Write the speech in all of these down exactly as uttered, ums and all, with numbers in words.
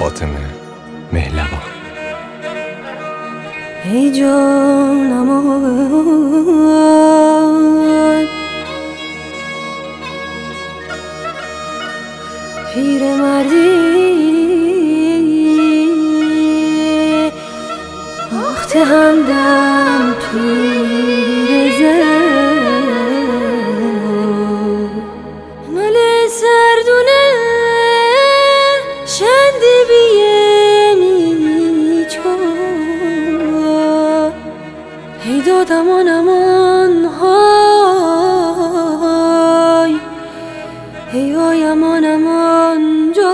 فاطمه مهلوان. ای جانم پیر مردی وقت همدم پیر زن مال سردونه شندی بیه میچو ای دادم آنمان های ای آی امان امان جا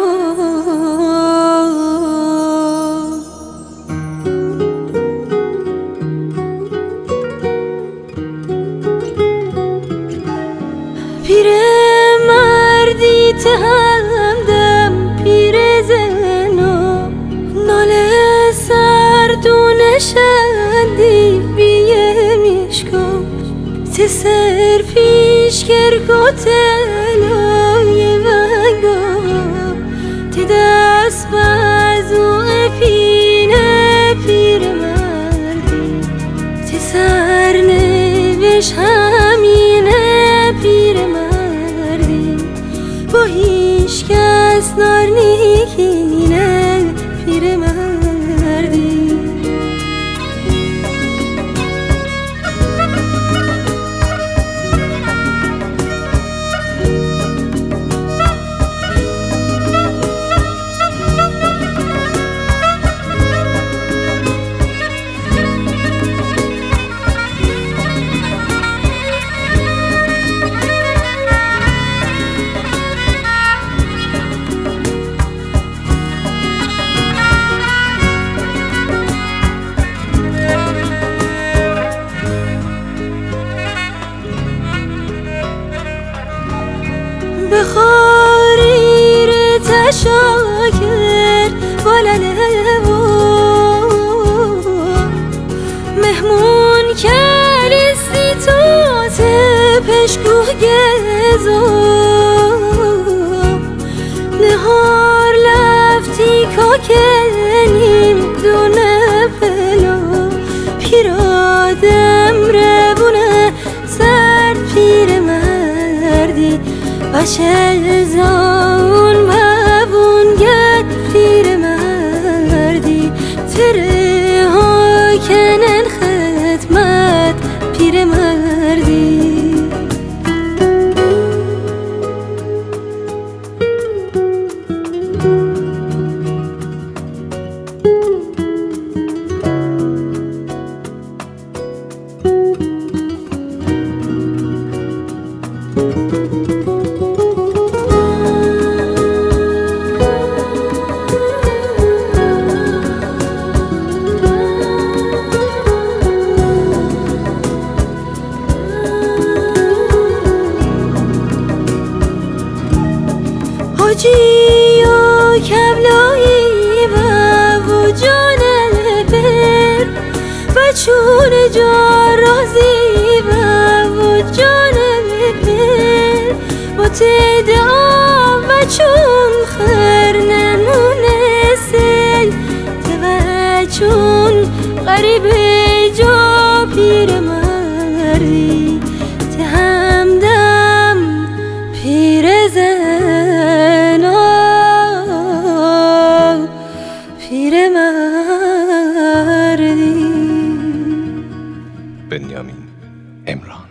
پیر مردی تهندم پیر زنا ناله سردونه شندی بیه میشکم تی سر پیش کرگوتلای ونگا تی دست بازو پینه پیر مردی تی سر نوش همینه پیر مردی با هیچ کس نار نیکینه پیر مردی بخاریر تشاکر بالله و مهمون کلیستی تو پشگوه گزو نهار لفتی کاکنیم دونه پلا پیرادم روونه سرد پیر مردی بچه زان بابون گد پیر مردی تره ها کنن خدمت پیر مردی حاجی و کبلایی و جان پر و چون جا رازی و جان پر با تدام و چون خر نمونه سل و چون غریب جا پیر مردی تهمدم پیر زن پیر مردی. بنیامین امران.